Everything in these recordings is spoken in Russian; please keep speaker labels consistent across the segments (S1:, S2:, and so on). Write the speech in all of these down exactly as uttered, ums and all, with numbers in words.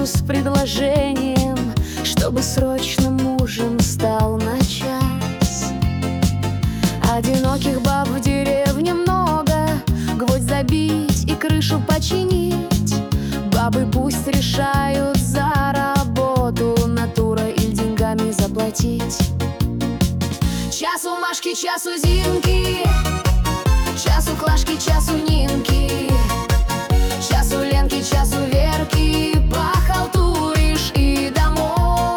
S1: с предложением, чтобы срочно мужем стал на час. Одиноких баб в деревне много, гвоздь забить и крышу починить. Бабы пусть решают за работу, натурой или деньгами заплатить. Час у Машки, час у Зинки, час у Клашки, час у Нинки, час у Ленки, час у Верки. Похалтуришь и домой.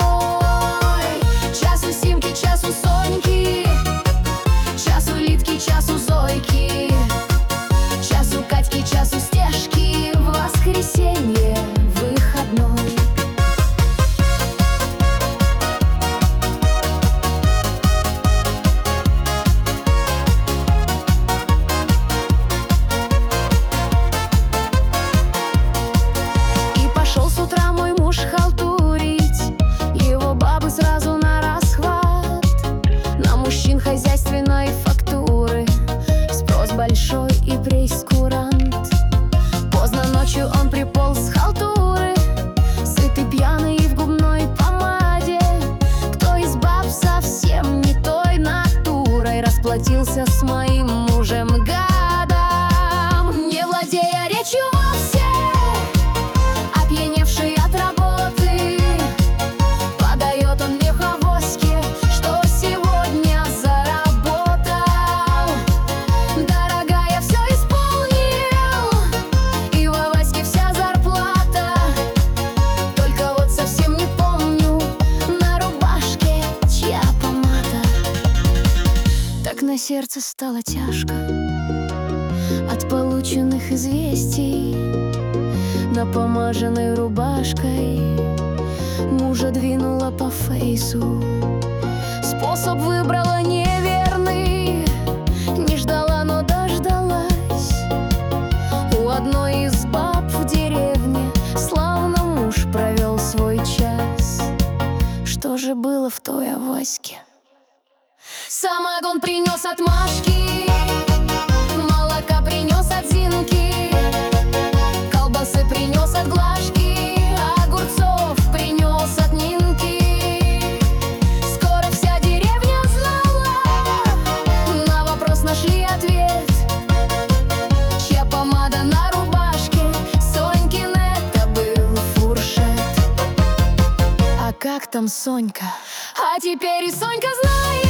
S1: Час у Симки, час у Соньки, час у Литки, час у Зойки, час у Катьки, час у Стежки. В воскресенье выходной. Сразу на расхват, на мужчин хозяйственной фактуры спрос большой и прейскурант. Поздно ночью он приполз с халтуры, сытый, пьяный и в губной помаде. Кто из баб совсем не той натурой расплатился с моим мужем гадом, не владея речью вовсе, опьяневший от работы? Подает он мне в авоське, что сегодня заработал. Дорогая, все исполнил, и в авоське вся зарплата. Только вот совсем не помню, на рубашке чья помада. Так на сердце стало тяжко от полученных известий. Напомаженной рубашкой мужа двинула по фейсу. Способ выбрала неверный, не ждала, но дождалась. У одной из баб в деревне славно муж провел свой час. Что же было в той авоське? Самогон принес от Машки, молока принес от Зинки, колбасы принес от Глашки, огурцов принес от Нинки. Скоро вся деревня знала, на вопрос нашли ответ. Чья помада на рубашке? Сонькин это был фуршет. А как там Сонька? А теперь и Сонька знает,